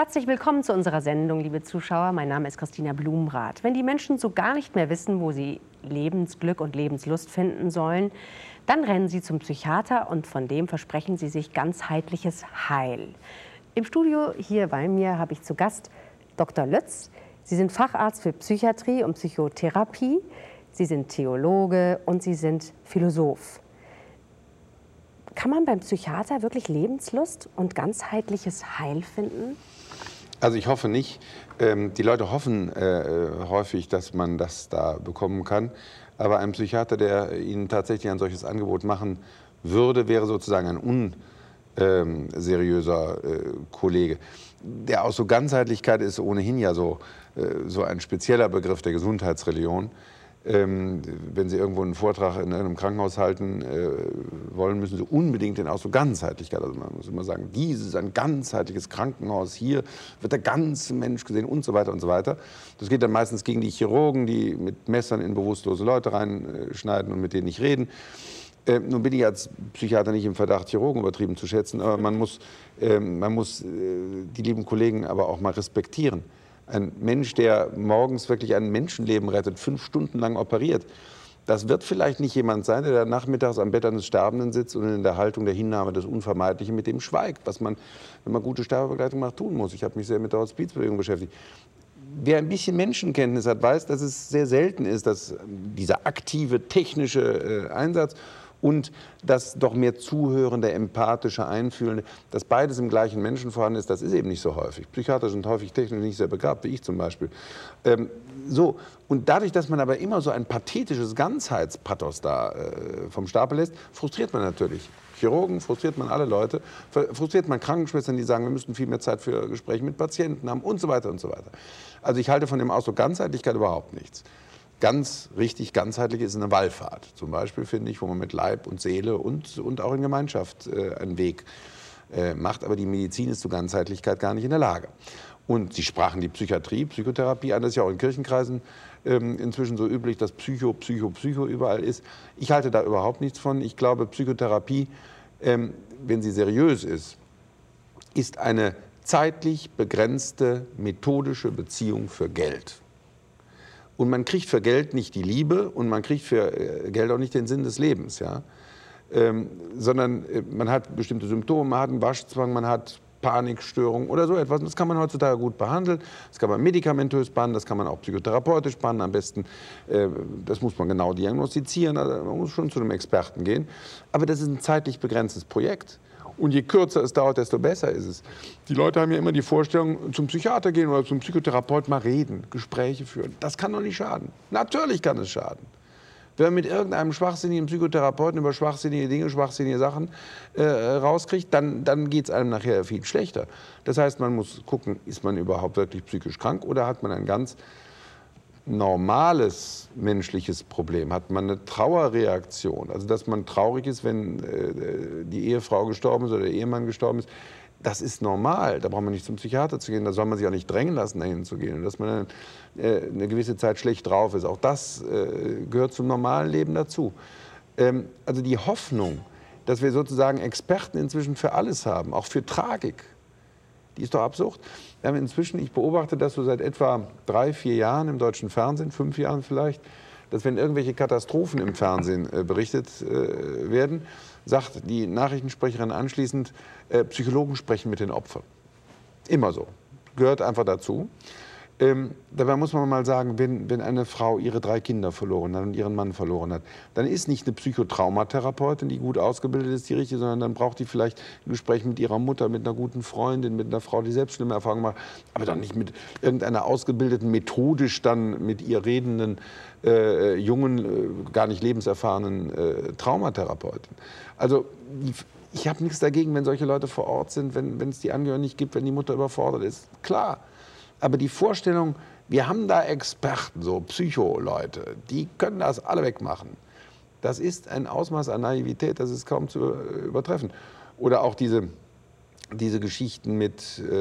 Herzlich willkommen zu unserer Sendung, liebe Zuschauer. Mein Name ist Christina Blumenrath. Wenn die Menschen so gar nicht mehr wissen, wo sie Lebensglück und Lebenslust finden sollen, dann rennen sie zum Psychiater und von dem versprechen sie sich ganzheitliches Heil. Im Studio hier bei mir habe ich zu Gast Dr. Lütz. Sie sind Facharzt für Psychiatrie und Psychotherapie. Sie sind Theologe und Sie sind Philosoph. Kann man beim Psychiater wirklich Lebenslust und ganzheitliches Heil finden? Also ich hoffe nicht. Die Leute hoffen häufig, dass man das da bekommen kann. Aber ein Psychiater, der Ihnen tatsächlich ein solches Angebot machen würde, wäre sozusagen ein unseriöser Kollege. Der aus so Ganzheitlichkeit ist ohnehin ja so ein spezieller Begriff der Gesundheitsreligion. Wenn Sie irgendwo einen Vortrag in einem Krankenhaus halten wollen, müssen Sie unbedingt den Ausdruck Ganzheitlichkeit, also man muss immer sagen, dieses ist ein ganzheitliches Krankenhaus, hier wird der ganze Mensch gesehen und so weiter und so weiter. Das geht dann meistens gegen die Chirurgen, die mit Messern in bewusstlose Leute reinschneiden und mit denen nicht reden. Nun bin ich als Psychiater nicht im Verdacht, Chirurgen übertrieben zu schätzen, aber man muss die lieben Kollegen aber auch mal respektieren. Ein Mensch, der morgens wirklich ein Menschenleben rettet, 5 Stunden lang operiert, das wird vielleicht nicht jemand sein, der nachmittags am Bett eines Sterbenden sitzt und in der Haltung der Hinnahme des Unvermeidlichen mit dem schweigt, was man, wenn man gute Sterbebegleitung macht, tun muss. Ich habe mich sehr mit der Hospizbewegung beschäftigt. Wer ein bisschen Menschenkenntnis hat, weiß, dass es sehr selten ist, dass dieser aktive, technische Einsatz und das doch mehr zuhörende, empathische, einfühlende, dass beides im gleichen Menschen vorhanden ist, das ist eben nicht so häufig. Psychiater sind häufig technisch nicht sehr begabt, wie ich zum Beispiel. Und dadurch, dass man aber immer so ein pathetisches Ganzheitspathos da vom Stapel lässt, frustriert man natürlich Chirurgen, frustriert man alle Leute, frustriert man Krankenschwestern, die sagen, wir müssten viel mehr Zeit für Gespräche mit Patienten haben und so weiter und so weiter. Also ich halte von dem Ausdruck Ganzheitlichkeit überhaupt nichts. Ganz richtig ganzheitlich ist eine Wallfahrt, zum Beispiel, finde ich, wo man mit Leib und Seele und auch in Gemeinschaft einen Weg macht. Aber die Medizin ist zu Ganzheitlichkeit gar nicht in der Lage. Und Sie sprachen die Psychiatrie, Psychotherapie an, das ist ja auch in Kirchenkreisen inzwischen so üblich, dass Psycho überall ist. Ich halte da überhaupt nichts von. Ich glaube, Psychotherapie, wenn sie seriös ist eine zeitlich begrenzte methodische Beziehung für Geld. Und man kriegt für Geld nicht die Liebe und man kriegt für Geld auch nicht den Sinn des Lebens, ja? Sondern man hat bestimmte Symptome, man hat einen Waschzwang, man hat Panikstörungen oder so etwas. Und das kann man heutzutage gut behandeln. Das kann man medikamentös behandeln, das kann man auch psychotherapeutisch behandeln. Am besten, das muss man genau diagnostizieren, also man muss schon zu einem Experten gehen. Aber das ist ein zeitlich begrenztes Projekt. Und je kürzer es dauert, desto besser ist es. Die Leute haben ja immer die Vorstellung, zum Psychiater gehen oder zum Psychotherapeut mal reden, Gespräche führen. Das kann doch nicht schaden. Natürlich kann es schaden. Wenn man mit irgendeinem schwachsinnigen Psychotherapeuten über schwachsinnige Dinge, schwachsinnige Sachen rauskriegt, dann geht es einem nachher viel schlechter. Das heißt, man muss gucken, ist man überhaupt wirklich psychisch krank oder hat man ein ganz normales menschliches Problem? Hat man eine Trauerreaktion? Also, dass man traurig ist, wenn die Ehefrau gestorben ist oder der Ehemann gestorben ist, das ist normal. Da braucht man nicht zum Psychiater zu gehen. Da soll man sich auch nicht drängen lassen, dahin zu gehen. Und dass man eine gewisse Zeit schlecht drauf ist, auch das gehört zum normalen Leben dazu. Also die Hoffnung, dass wir sozusagen Experten inzwischen für alles haben, auch für Tragik, die ist doch absurd. Wir haben inzwischen, ich beobachte das so seit etwa 3, 4 Jahren im deutschen Fernsehen, 5 Jahren vielleicht, dass wenn irgendwelche Katastrophen im Fernsehen berichtet werden, sagt die Nachrichtensprecherin anschließend, Psychologen sprechen mit den Opfern. Immer so. Gehört einfach dazu. Dabei muss man mal sagen, wenn eine Frau ihre 3 Kinder verloren hat und ihren Mann verloren hat, dann ist nicht eine Psychotraumatherapeutin, die gut ausgebildet ist, die richtige, sondern dann braucht die vielleicht ein Gespräch mit ihrer Mutter, mit einer guten Freundin, mit einer Frau, die selbst schlimme Erfahrungen macht, aber dann nicht mit irgendeiner ausgebildeten, methodisch dann mit ihr redenden, jungen, gar nicht lebenserfahrenen Traumatherapeutin. Also ich habe nichts dagegen, wenn solche Leute vor Ort sind, wenn es die Angehörigen nicht gibt, wenn die Mutter überfordert ist. Klar. Aber die Vorstellung, wir haben da Experten, so Psycho-Leute, die können das alle wegmachen. Das ist ein Ausmaß an Naivität, das ist kaum zu übertreffen. Oder auch diese diese Geschichten mit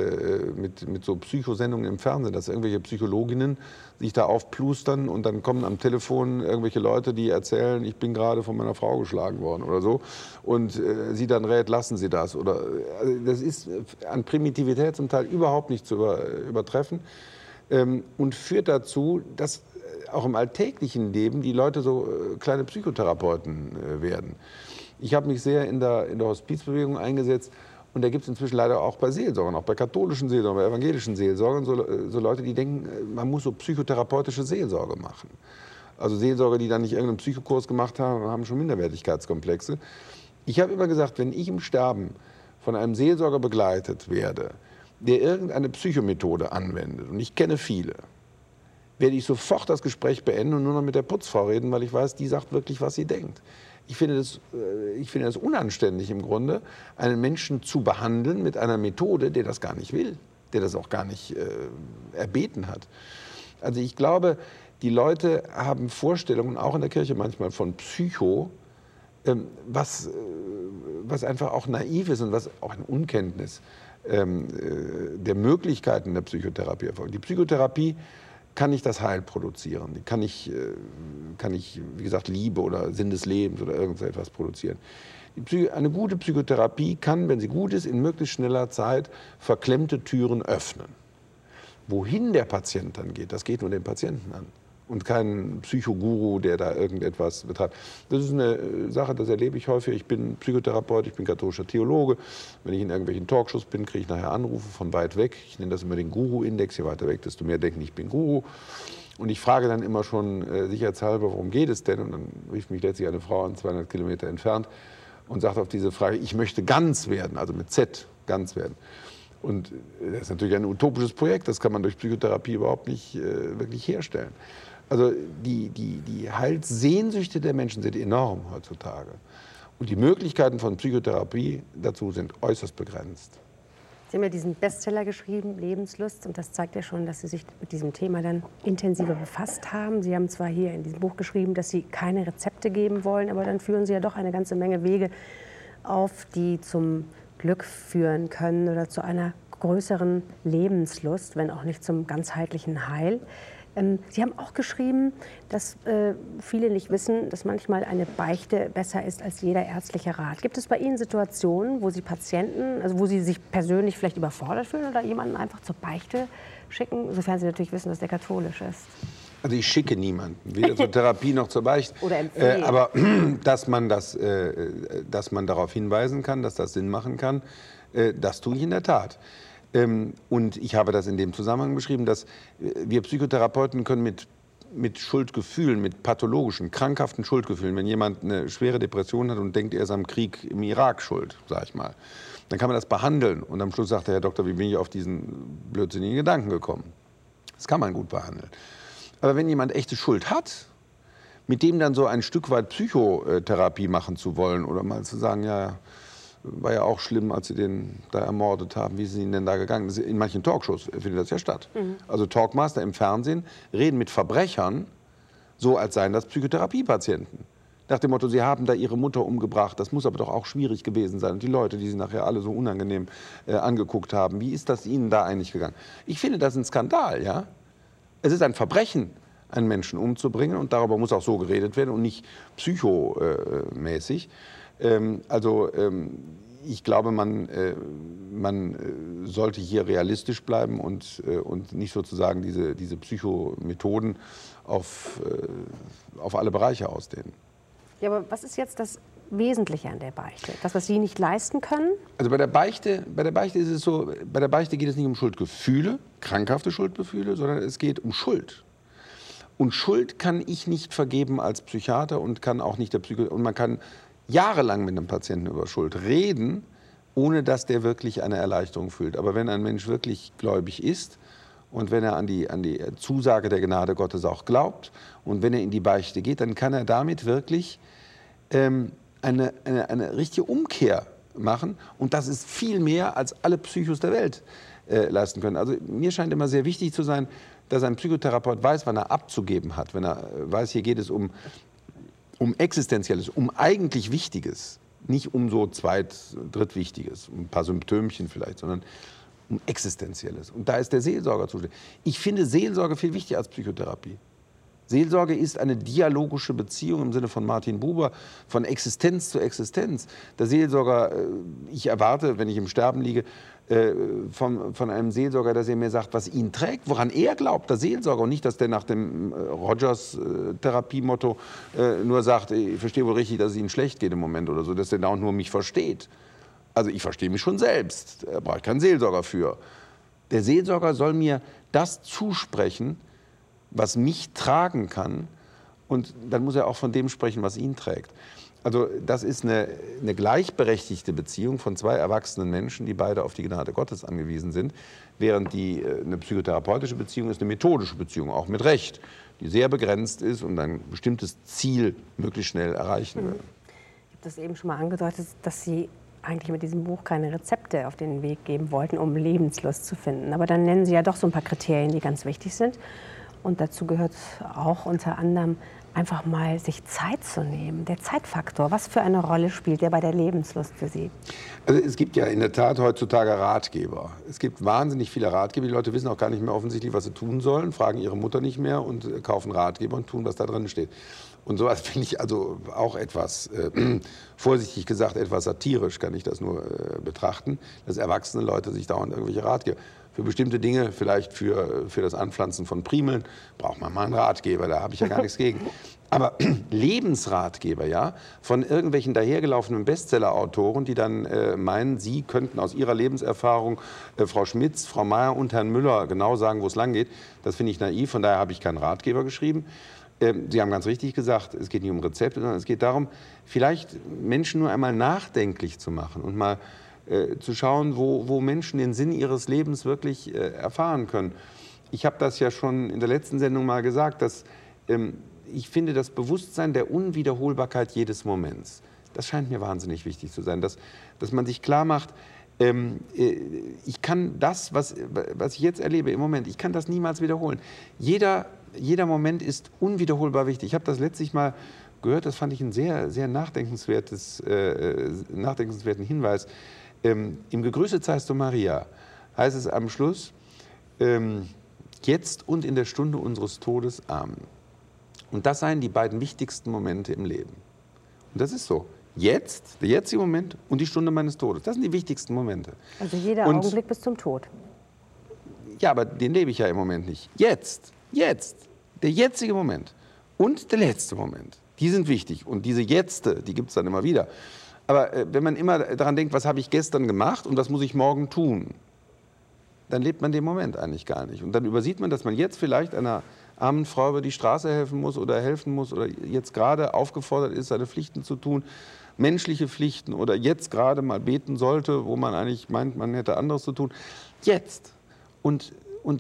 so Psychosendungen im Fernsehen, dass irgendwelche Psychologinnen sich da aufplustern und dann kommen am Telefon irgendwelche Leute, die erzählen, ich bin gerade von meiner Frau geschlagen worden oder so und sie dann rät, lassen Sie das. Oder, das ist an Primitivität zum Teil überhaupt nicht zu übertreffen und führt dazu, dass auch im alltäglichen Leben die Leute so kleine Psychotherapeuten werden. Ich habe mich sehr in der Hospizbewegung eingesetzt. Und da gibt es inzwischen leider auch bei Seelsorgern, auch bei katholischen Seelsorgern, bei evangelischen Seelsorgern, so Leute, die denken, man muss so psychotherapeutische Seelsorge machen. Also Seelsorger, die dann nicht irgendeinen Psychokurs gemacht haben, haben schon Minderwertigkeitskomplexe. Ich habe immer gesagt, wenn ich im Sterben von einem Seelsorger begleitet werde, der irgendeine Psychomethode anwendet, und ich kenne viele, werde ich sofort das Gespräch beenden und nur noch mit der Putzfrau reden, weil ich weiß, die sagt wirklich, was sie denkt. Ich finde das unanständig im Grunde, einen Menschen zu behandeln mit einer Methode, der das gar nicht will, der das auch gar nicht erbeten hat. Also ich glaube, die Leute haben Vorstellungen, auch in der Kirche manchmal, von Psycho, was einfach auch naiv ist und was auch eine Unkenntnis der Möglichkeiten der Psychotherapie erfolgt. Die Psychotherapie kann nicht das Heil produzieren. Die kann nicht, wie gesagt, Liebe oder Sinn des Lebens oder irgendetwas produzieren. Eine gute Psychotherapie kann, wenn sie gut ist, in möglichst schneller Zeit verklemmte Türen öffnen. Wohin der Patient dann geht, das geht nur den Patienten an. Und kein Psychoguru, der da irgendetwas betreibt. Das ist eine Sache, das erlebe ich häufig. Ich bin Psychotherapeut, ich bin katholischer Theologe. Wenn ich in irgendwelchen Talkshows bin, kriege ich nachher Anrufe von weit weg. Ich nenne das immer den Guru-Index. Je weiter weg, desto mehr denken, ich bin Guru. Und ich frage dann immer schon sicherheitshalber, worum geht es denn? Und dann rief mich letztlich eine Frau an, 200 Kilometer entfernt, und sagt auf diese Frage, ich möchte ganz werden, also mit Z, ganz werden. Und das ist natürlich ein utopisches Projekt, das kann man durch Psychotherapie überhaupt nicht wirklich herstellen. Also die Heilssehnsüchte der Menschen sind enorm heutzutage. Und die Möglichkeiten von Psychotherapie dazu sind äußerst begrenzt. Sie haben ja diesen Bestseller geschrieben, Lebenslust, und das zeigt ja schon, dass Sie sich mit diesem Thema dann intensiver befasst haben. Sie haben zwar hier in diesem Buch geschrieben, dass Sie keine Rezepte geben wollen, aber dann führen Sie ja doch eine ganze Menge Wege auf, die zum Glück führen können oder zu einer größeren Lebenslust, wenn auch nicht zum ganzheitlichen Heil. Sie haben auch geschrieben, dass viele nicht wissen, dass manchmal eine Beichte besser ist als jeder ärztliche Rat. Gibt es bei Ihnen Situationen, wo Sie Patienten, also wo Sie sich persönlich vielleicht überfordert fühlen oder jemanden einfach zur Beichte schicken, sofern Sie natürlich wissen, dass der katholisch ist? Also ich schicke niemanden, weder zur Therapie noch zur Beichte. Oder empfehlen. Aber dass man darauf hinweisen kann, dass das Sinn machen kann, das tue ich in der Tat. Und ich habe das in dem Zusammenhang beschrieben, dass wir Psychotherapeuten können mit Schuldgefühlen, mit pathologischen, krankhaften Schuldgefühlen, wenn jemand eine schwere Depression hat und denkt, er ist am Krieg im Irak schuld, sag ich mal, dann kann man das behandeln. Und am Schluss sagt der Herr Doktor, wie bin ich auf diesen blödsinnigen Gedanken gekommen? Das kann man gut behandeln. Aber wenn jemand echte Schuld hat, mit dem dann so ein Stück weit Psychotherapie machen zu wollen oder mal zu sagen, ja, war ja auch schlimm, als sie den da ermordet haben. Wie ist Ihnen denn da gegangen? In manchen Talkshows findet das ja statt. Also Talkmaster im Fernsehen reden mit Verbrechern, so als seien das Psychotherapiepatienten. Nach dem Motto, sie haben da ihre Mutter umgebracht, das muss aber doch auch schwierig gewesen sein. Und die Leute, die sie nachher alle so unangenehm angeguckt haben, wie ist das Ihnen da eigentlich gegangen? Ich finde das ein Skandal, ja. Es ist ein Verbrechen, einen Menschen umzubringen, und darüber muss auch so geredet werden und nicht psychomäßig. Ich glaube, man sollte hier realistisch bleiben und nicht sozusagen diese Psychomethoden auf alle Bereiche ausdehnen. Ja, aber was ist jetzt das Wesentliche an der Beichte? Das, was Sie nicht leisten können? Also bei der Beichte ist es so, bei der Beichte geht es nicht um Schuldgefühle, krankhafte Schuldgefühle, sondern es geht um Schuld. Und Schuld kann ich nicht vergeben als Psychiater und kann auch nicht der Psychiater. Und man kann jahrelang mit einem Patienten über Schuld reden, ohne dass der wirklich eine Erleichterung fühlt. Aber wenn ein Mensch wirklich gläubig ist und wenn er an die Zusage der Gnade Gottes auch glaubt und wenn er in die Beichte geht, dann kann er damit wirklich eine richtige Umkehr machen. Und das ist viel mehr, als alle Psychos der Welt leisten können. Also mir scheint immer sehr wichtig zu sein, dass ein Psychotherapeut weiß, wann er abzugeben hat. Wenn er weiß, hier geht es um Existenzielles, um eigentlich Wichtiges. Nicht um so drittwichtiges, um ein paar Symptömchen vielleicht, sondern um Existenzielles. Und da ist der Seelsorger zuständig. Ich finde Seelsorge viel wichtiger als Psychotherapie. Seelsorge ist eine dialogische Beziehung im Sinne von Martin Buber, von Existenz zu Existenz. Der Seelsorger, ich erwarte, wenn ich im Sterben liege, von einem Seelsorger, dass er mir sagt, was ihn trägt, woran er glaubt, der Seelsorger. Und nicht, dass der nach dem Rogers-Therapiemotto nur sagt, ich verstehe wohl richtig, dass es Ihnen schlecht geht im Moment oder so, dass der da nur mich versteht. Also ich verstehe mich schon selbst, da brauche ich keinen Seelsorger für. Der Seelsorger soll mir das zusprechen, was mich tragen kann, und dann muss er auch von dem sprechen, was ihn trägt. Also das ist eine gleichberechtigte Beziehung von zwei erwachsenen Menschen, die beide auf die Gnade Gottes angewiesen sind, während eine psychotherapeutische Beziehung ist eine methodische Beziehung, auch mit Recht, die sehr begrenzt ist und ein bestimmtes Ziel möglichst schnell erreichen will. Ich habe das eben schon mal angedeutet, dass Sie eigentlich mit diesem Buch keine Rezepte auf den Weg geben wollten, um Lebenslust zu finden. Aber dann nennen Sie ja doch so ein paar Kriterien, die ganz wichtig sind. Und dazu gehört auch unter anderem einfach mal sich Zeit zu nehmen. Der Zeitfaktor, was für eine Rolle spielt der bei der Lebenslust für Sie? Also es gibt ja in der Tat heutzutage Ratgeber. Es gibt wahnsinnig viele Ratgeber. Die Leute wissen auch gar nicht mehr offensichtlich, was sie tun sollen, fragen ihre Mutter nicht mehr und kaufen Ratgeber und tun, was da drin steht. Und sowas finde ich also auch etwas, vorsichtig gesagt, etwas satirisch kann ich das nur betrachten, dass erwachsene Leute sich dauernd irgendwelche Ratgeber. Für bestimmte Dinge, vielleicht für das Anpflanzen von Primeln, braucht man mal einen Ratgeber, da habe ich ja gar nichts gegen. Aber Lebensratgeber, ja, von irgendwelchen dahergelaufenen Bestseller-Autoren, die dann meinen, sie könnten aus ihrer Lebenserfahrung Frau Schmitz, Frau Meier und Herrn Müller genau sagen, wo es lang geht, das finde ich naiv, von daher habe ich keinen Ratgeber geschrieben. Sie haben ganz richtig gesagt, es geht nicht um Rezepte, sondern es geht darum, vielleicht Menschen nur einmal nachdenklich zu machen und mal zu schauen, wo Menschen den Sinn ihres Lebens wirklich erfahren können. Ich habe das ja schon in der letzten Sendung mal gesagt, dass ich finde, das Bewusstsein der Unwiederholbarkeit jedes Moments, das scheint mir wahnsinnig wichtig zu sein, dass man sich klar macht, ich kann das, was ich jetzt erlebe im Moment, ich kann das niemals wiederholen. Jeder Moment ist unwiederholbar wichtig. Ich habe das letztlich mal gehört, das fand ich einen sehr, sehr nachdenkenswerten Hinweis. Im Gegrüßet seist du, Maria, heißt es am Schluss, jetzt und in der Stunde unseres Todes, Amen. Und das seien die beiden wichtigsten Momente im Leben. Und das ist so. Jetzt, der jetzige Moment und die Stunde meines Todes. Das sind die wichtigsten Momente. Also jeder Augenblick bis zum Tod. Ja, aber den lebe ich ja im Moment nicht. Jetzt, der jetzige Moment und der letzte Moment, die sind wichtig. Und diese Jetzte, die gibt es dann immer wieder. Aber wenn man immer daran denkt, was habe ich gestern gemacht und was muss ich morgen tun, dann lebt man den Moment eigentlich gar nicht. Und dann übersieht man, dass man jetzt vielleicht einer armen Frau über die Straße helfen muss oder jetzt gerade aufgefordert ist, seine Pflichten zu tun, menschliche Pflichten, oder jetzt gerade mal beten sollte, wo man eigentlich meint, man hätte anderes zu tun. Jetzt. Und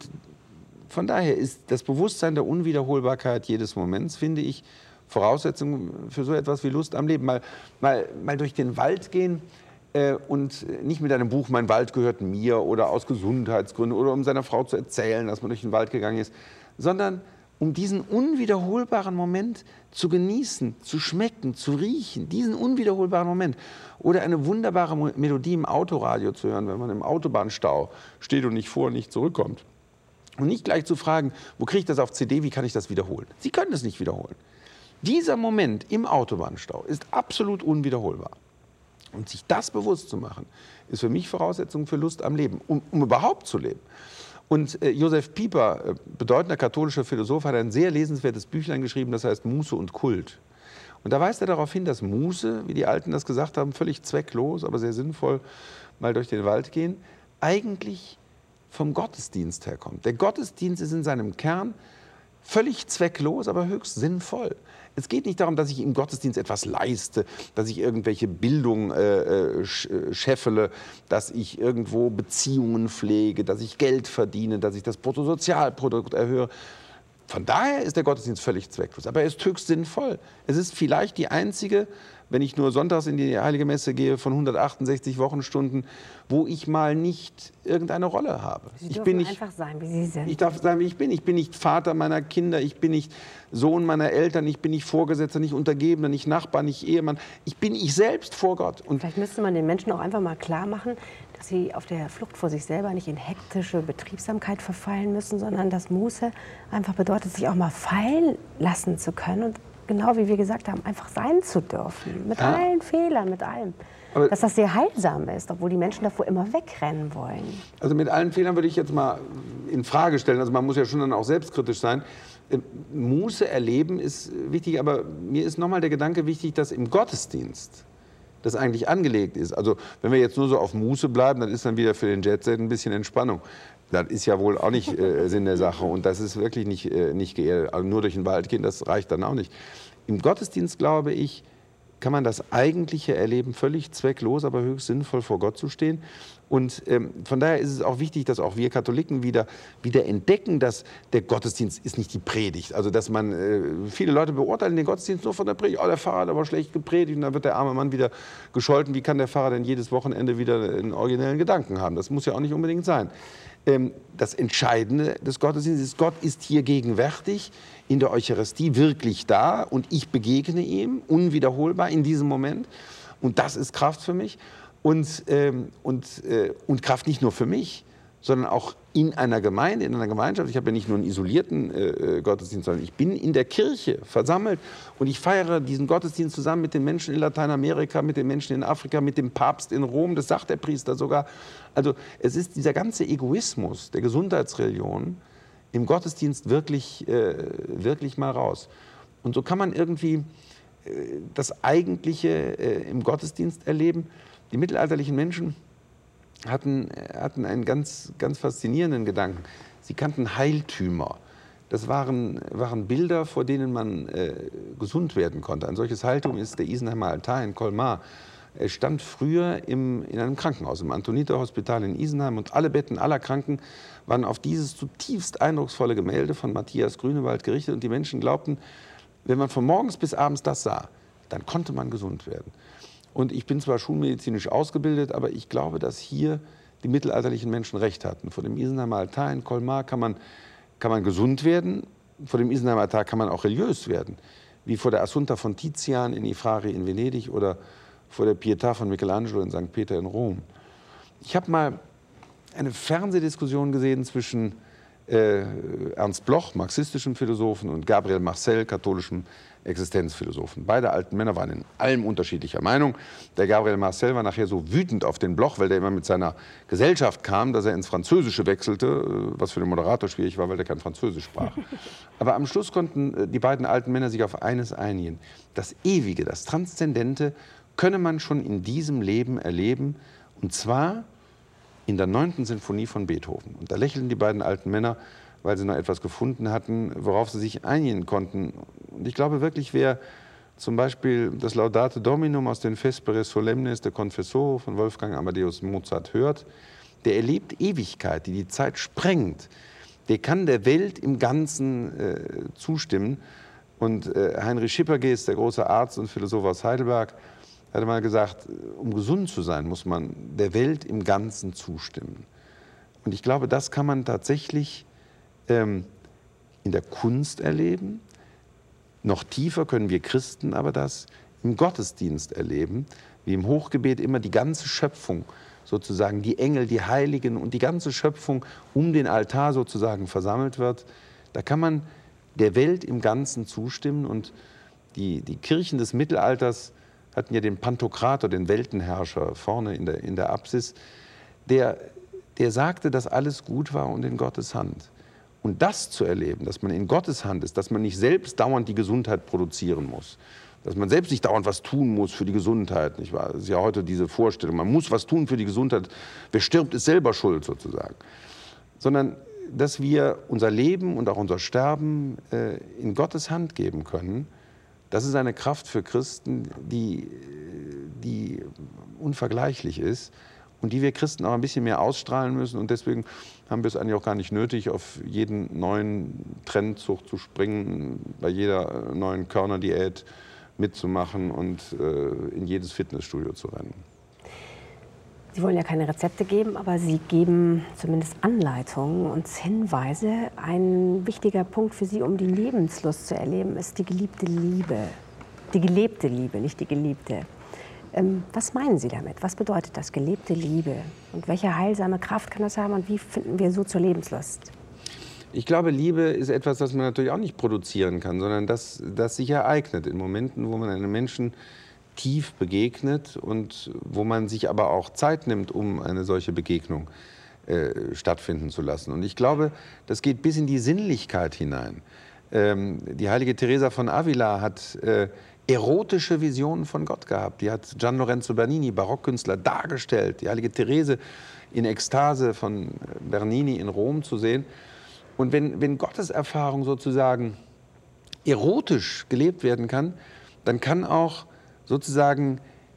von daher ist das Bewusstsein der Unwiederholbarkeit jedes Moments, finde ich, Voraussetzung für so etwas wie Lust am Leben. Mal durch den Wald gehen und nicht mit einem Buch, mein Wald gehört mir, oder aus Gesundheitsgründen oder um seiner Frau zu erzählen, dass man durch den Wald gegangen ist, sondern um diesen unwiederholbaren Moment zu genießen, zu schmecken, zu riechen, diesen unwiederholbaren Moment. Oder eine wunderbare Melodie im Autoradio zu hören, wenn man im Autobahnstau steht und nicht vor und nicht zurückkommt. Und nicht gleich zu fragen, wo kriege ich das auf CD, wie kann ich das wiederholen? Sie können es nicht wiederholen. Dieser Moment im Autobahnstau ist absolut unwiederholbar. Und sich das bewusst zu machen, ist für mich Voraussetzung für Lust am Leben, um überhaupt zu leben. Und Josef Pieper, bedeutender katholischer Philosoph, hat ein sehr lesenswertes Büchlein geschrieben, das heißt Muße und Kult. Und da weist er darauf hin, dass Muße, wie die Alten das gesagt haben, völlig zwecklos, aber sehr sinnvoll, mal durch den Wald gehen, eigentlich vom Gottesdienst herkommt. Der Gottesdienst ist in seinem Kern völlig zwecklos, aber höchst sinnvoll. Es geht nicht darum, dass ich im Gottesdienst etwas leiste, dass ich irgendwelche Bildung scheffele, dass ich irgendwo Beziehungen pflege, dass ich Geld verdiene, dass ich das Bruttosozialprodukt erhöhe. Von daher ist der Gottesdienst völlig zwecklos, aber er ist höchst sinnvoll. Es ist vielleicht die einzige, wenn ich nur sonntags in die Heilige Messe gehe, von 168 Wochenstunden, wo ich mal nicht irgendeine Rolle habe. Sie dürfen einfach sein, wie Sie sind. Ich darf sein, wie ich bin. Ich bin nicht Vater meiner Kinder, ich bin nicht Sohn meiner Eltern, ich bin nicht Vorgesetzter, nicht Untergebener, nicht Nachbar, nicht Ehemann. Ich bin ich selbst vor Gott. Und vielleicht müsste man den Menschen auch einfach mal klar machen, dass sie auf der Flucht vor sich selber nicht in hektische Betriebsamkeit verfallen müssen, sondern dass Muße einfach bedeutet, sich auch mal fallen lassen zu können und genau wie wir gesagt haben, einfach sein zu dürfen. Mit allen Fehlern, mit allem. Aber dass das sehr heilsam ist, obwohl die Menschen davor immer wegrennen wollen. Also mit allen Fehlern würde ich jetzt mal in Frage stellen. Also man muss ja schon dann auch selbstkritisch sein. Muße erleben ist wichtig, aber mir ist nochmal der Gedanke wichtig, dass im Gottesdienst das eigentlich angelegt ist. Also wenn wir jetzt nur so auf Muße bleiben, dann ist dann wieder für den Jetset ein bisschen Entspannung. Das ist ja wohl auch nicht Sinn der Sache und das ist wirklich nicht geehrt. Also nur durch den Wald gehen, das reicht dann auch nicht. Im Gottesdienst, glaube ich, kann man das eigentliche erleben, völlig zwecklos, aber höchst sinnvoll vor Gott zu stehen. Und von daher ist es auch wichtig, dass auch wir Katholiken wieder entdecken, dass der Gottesdienst ist nicht die Predigt. Also dass man, viele Leute beurteilen den Gottesdienst nur von der Predigt. Oh, der Pfarrer hat aber schlecht gepredigt und dann wird der arme Mann wieder gescholten. Wie kann der Pfarrer denn jedes Wochenende wieder einen originellen Gedanken haben? Das muss ja auch nicht unbedingt sein. Das Entscheidende des Gottesdienstes ist, Gott ist hier gegenwärtig, in der Eucharistie wirklich da und ich begegne ihm unwiederholbar in diesem Moment. Und das ist Kraft für mich und Kraft nicht nur für mich, sondern auch in einer Gemeinde, in einer Gemeinschaft. Ich habe ja nicht nur einen isolierten Gottesdienst, sondern ich bin in der Kirche versammelt und ich feiere diesen Gottesdienst zusammen mit den Menschen in Lateinamerika, mit den Menschen in Afrika, mit dem Papst in Rom, das sagt der Priester sogar. Also es ist dieser ganze Egoismus der Gesundheitsreligion im Gottesdienst wirklich mal raus. Und so kann man irgendwie das Eigentliche im Gottesdienst erleben. Die mittelalterlichen Menschen hatten einen ganz, ganz faszinierenden Gedanken. Sie kannten Heiltümer. Das waren Bilder, vor denen man gesund werden konnte. Ein solches Heiltum ist der Isenheimer Altar in Colmar. Er stand früher in einem Krankenhaus, im Antoniterhospital in Isenheim. Und alle Betten aller Kranken waren auf dieses zutiefst eindrucksvolle Gemälde von Matthias Grünewald gerichtet. Und die Menschen glaubten, wenn man von morgens bis abends das sah, dann konnte man gesund werden. Und ich bin zwar schulmedizinisch ausgebildet, aber ich glaube, dass hier die mittelalterlichen Menschen recht hatten. Vor dem Isenheimer Altar in Colmar kann man gesund werden, vor dem Isenheimer Altar kann man auch religiös werden, wie vor der Assunta von Tizian in Ifrari in Venedig oder vor der Pietà von Michelangelo in St. Peter in Rom. Ich habe mal eine Fernsehdiskussion gesehen zwischen Ernst Bloch, marxistischem Philosophen, und Gabriel Marcel, katholischem Existenzphilosophen. Beide alten Männer waren in allem unterschiedlicher Meinung. Der Gabriel Marcel war nachher so wütend auf den Bloch, weil der immer mit seiner Gesellschaft kam, dass er ins Französische wechselte, was für den Moderator schwierig war, weil der kein Französisch sprach. Aber am Schluss konnten die beiden alten Männer sich auf eines einigen. Das Ewige, das Transzendente könne man schon in diesem Leben erleben, und zwar in der 9. Sinfonie von Beethoven. Und da lächelten die beiden alten Männer, weil sie noch etwas gefunden hatten, worauf sie sich einigen konnten. Und ich glaube wirklich, wer zum Beispiel das Laudate Dominum aus den Vespere Solemnes de Confessore von Wolfgang Amadeus Mozart hört, der erlebt Ewigkeit, die die Zeit sprengt. Der kann der Welt im Ganzen zustimmen. Und Heinrich Schipperges, der große Arzt und Philosoph aus Heidelberg, hatte mal gesagt, um gesund zu sein, muss man der Welt im Ganzen zustimmen. Und ich glaube, das kann man tatsächlich in der Kunst erleben. Noch tiefer können wir Christen aber das im Gottesdienst erleben, wie im Hochgebet immer die ganze Schöpfung, sozusagen die Engel, die Heiligen und die ganze Schöpfung um den Altar sozusagen versammelt wird. Da kann man der Welt im Ganzen zustimmen. Und die Kirchen des Mittelalters hatten ja den Pantokrator, den Weltenherrscher, vorne in der Apsis, der sagte, dass alles gut war und in Gottes Hand. Und das zu erleben, dass man in Gottes Hand ist, dass man nicht selbst dauernd die Gesundheit produzieren muss, dass man selbst nicht dauernd was tun muss für die Gesundheit, nicht wahr? Das ist ja heute diese Vorstellung, man muss was tun für die Gesundheit, wer stirbt, ist selber schuld sozusagen. Sondern, dass wir unser Leben und auch unser Sterben in Gottes Hand geben können. Das ist eine Kraft für Christen, die unvergleichlich ist. und die wir Christen auch ein bisschen mehr ausstrahlen müssen. Und deswegen haben wir es eigentlich auch gar nicht nötig, auf jeden neuen Trendzug zu springen, bei jeder neuen Körnerdiät mitzumachen und in jedes Fitnessstudio zu rennen. Sie wollen ja keine Rezepte geben, aber Sie geben zumindest Anleitungen und Hinweise. Ein wichtiger Punkt für Sie, um die Lebenslust zu erleben, ist die geliebte Liebe. Die gelebte Liebe, nicht die geliebte. Was meinen Sie damit? Was bedeutet das, gelebte Liebe? Und welche heilsame Kraft kann das haben und wie finden wir so zur Lebenslust? Ich glaube, Liebe ist etwas, das man natürlich auch nicht produzieren kann, sondern das sich ereignet in Momenten, wo man einem Menschen tief begegnet und wo man sich aber auch Zeit nimmt, um eine solche Begegnung stattfinden zu lassen. Und ich glaube, das geht bis in die Sinnlichkeit hinein. Die heilige Teresa von Avila hat erotische Visionen von Gott gehabt. Die hat Gian Lorenzo Bernini, Barockkünstler, dargestellt. Die heilige Therese in Ekstase von Bernini in Rom zu sehen. Und wenn Gotteserfahrung sozusagen erotisch gelebt werden kann, dann kann auch sozusagen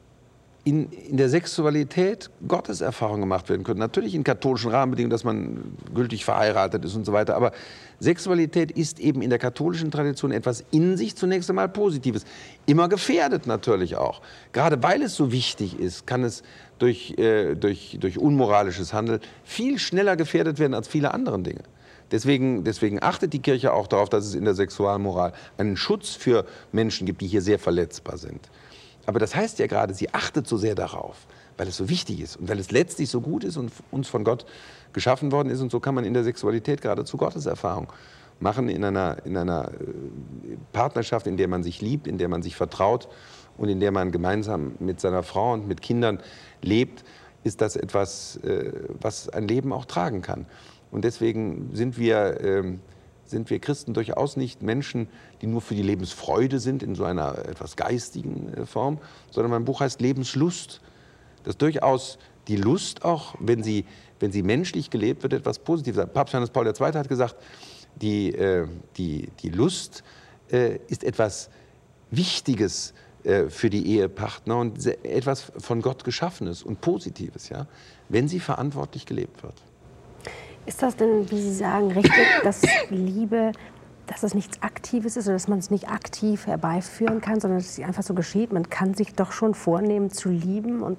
in der Sexualität Gotteserfahrung gemacht werden können. Natürlich in katholischen Rahmenbedingungen, dass man gültig verheiratet ist und so weiter. Aber Sexualität ist eben in der katholischen Tradition etwas in sich zunächst einmal Positives. Immer gefährdet natürlich auch. Gerade weil es so wichtig ist, kann es durch unmoralisches Handeln viel schneller gefährdet werden als viele andere Dinge. Deswegen achtet die Kirche auch darauf, dass es in der Sexualmoral einen Schutz für Menschen gibt, die hier sehr verletzbar sind. Aber das heißt ja gerade, sie achtet so sehr darauf, weil es so wichtig ist und weil es letztlich so gut ist und uns von Gott geschaffen worden ist. Und so kann man in der Sexualität geradezu Gotteserfahrung machen, in einer Partnerschaft, in der man sich liebt, in der man sich vertraut und in der man gemeinsam mit seiner Frau und mit Kindern lebt, ist das etwas, was ein Leben auch tragen kann. Und deswegen sind wir Christen durchaus nicht Menschen, die nur für die Lebensfreude sind, in so einer etwas geistigen Form, sondern mein Buch heißt Lebenslust. Dass durchaus die Lust auch, wenn sie menschlich gelebt wird, etwas Positives ist. Papst Johannes Paul II. Hat gesagt, die Lust ist etwas Wichtiges für die Ehepartner und etwas von Gott Geschaffenes und Positives, ja, wenn sie verantwortlich gelebt wird. Ist das denn, wie Sie sagen, richtig, dass Liebe, dass es nichts Aktives ist oder dass man es nicht aktiv herbeiführen kann, sondern dass es einfach so geschieht? Man kann sich doch schon vornehmen zu lieben und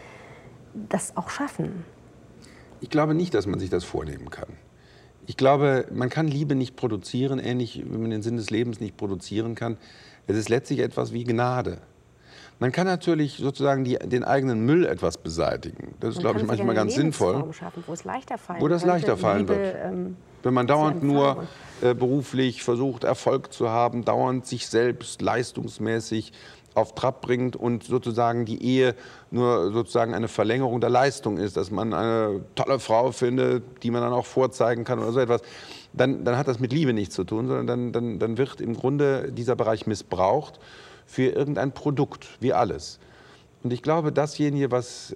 das auch schaffen. Ich glaube nicht, dass man sich das vornehmen kann. Ich glaube, man kann Liebe nicht produzieren, ähnlich wie man den Sinn des Lebens nicht produzieren kann. Es ist letztlich etwas wie Gnade. Man kann natürlich sozusagen den eigenen Müll etwas beseitigen. Das ist, glaube ich, manchmal ganz sinnvoll. Schaffen, wo es leichter fallen wo das leichter fallen wird. Wenn man dauernd nur beruflich versucht, Erfolg zu haben, dauernd sich selbst leistungsmäßig auf Trab bringt und sozusagen die Ehe nur sozusagen eine Verlängerung der Leistung ist, dass man eine tolle Frau findet, die man dann auch vorzeigen kann oder so etwas, dann hat das mit Liebe nichts zu tun, sondern dann wird im Grunde dieser Bereich missbraucht für irgendein Produkt, wie alles. Und ich glaube, dasjenige, was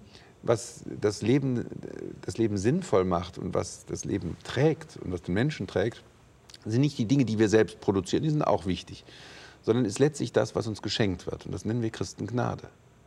das Leben sinnvoll macht und was das Leben trägt und was den Menschen trägt, sind nicht die Dinge, die wir selbst produzieren, die sind auch wichtig, sondern ist letztlich das, was uns geschenkt wird. Und das nennen wir Christen Gnade.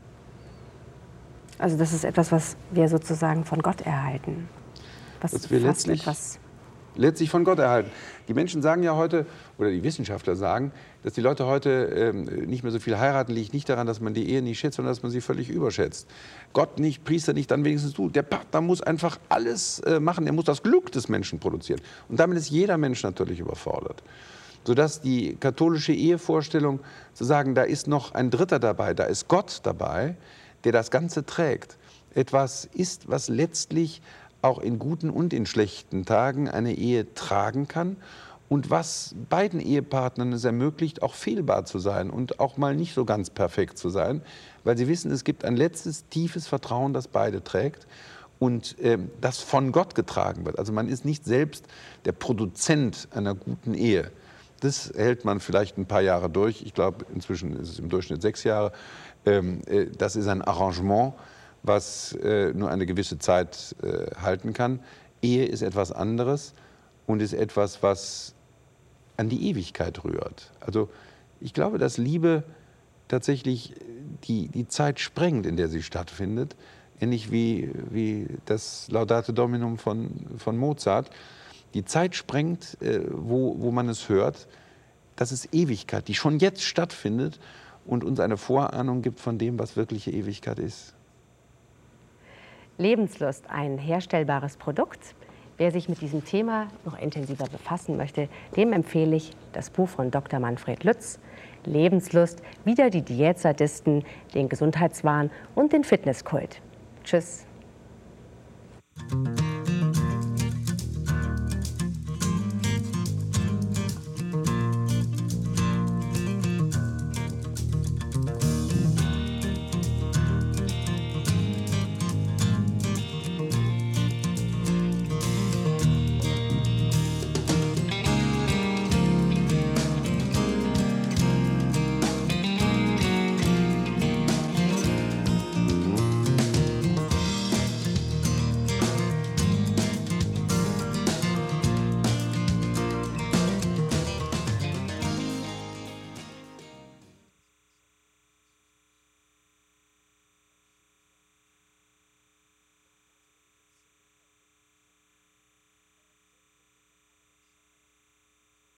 Also das ist etwas, was wir sozusagen von Gott erhalten. Was wir letztlich von Gott erhalten. Die Menschen sagen ja heute, oder die Wissenschaftler sagen, dass die Leute heute nicht mehr so viel heiraten, liegt nicht daran, dass man die Ehe nicht schätzt, sondern dass man sie völlig überschätzt. Gott nicht, Priester nicht, dann wenigstens du. Der Partner muss einfach alles machen, er muss das Glück des Menschen produzieren. Und damit ist jeder Mensch natürlich überfordert. Sodass die katholische Ehevorstellung zu sagen, da ist noch ein Dritter dabei, da ist Gott dabei, der das Ganze trägt, etwas ist, was letztlich auch in guten und in schlechten Tagen eine Ehe tragen kann und was beiden Ehepartnern es ermöglicht, auch fehlbar zu sein und auch mal nicht so ganz perfekt zu sein, weil sie wissen, es gibt ein letztes tiefes Vertrauen, das beide trägt und das von Gott getragen wird. Also man ist nicht selbst der Produzent einer guten Ehe. Das hält man vielleicht ein paar Jahre durch. Ich glaube, inzwischen ist es im Durchschnitt 6 Jahre. Das ist ein Arrangement, was nur eine gewisse Zeit halten kann. Ehe ist etwas anderes und ist etwas, was an die Ewigkeit rührt. Also ich glaube, dass Liebe tatsächlich die Zeit sprengt, in der sie stattfindet. ähnlich wie das Laudate Dominum von Mozart, die Zeit sprengt, wo man es hört. Das ist Ewigkeit, die schon jetzt stattfindet und uns eine Vorahnung gibt von dem, was wirkliche Ewigkeit ist. Lebenslust, ein herstellbares Produkt. Wer sich mit diesem Thema noch intensiver befassen möchte, dem empfehle ich das Buch von Dr. Manfred Lütz, Lebenslust, wieder die Diätsadisten, den Gesundheitswahn und den Fitnesskult. Tschüss.